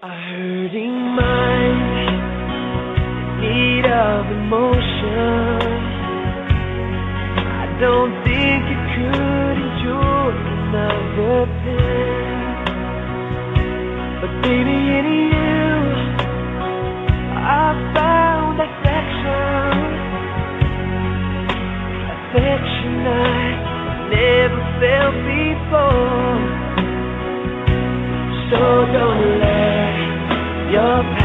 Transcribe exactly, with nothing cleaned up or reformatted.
A hurting mind, need of emotion. I don't think you could endure another pain. But baby, in you, I found affection. Affection I never felt before. So don't let your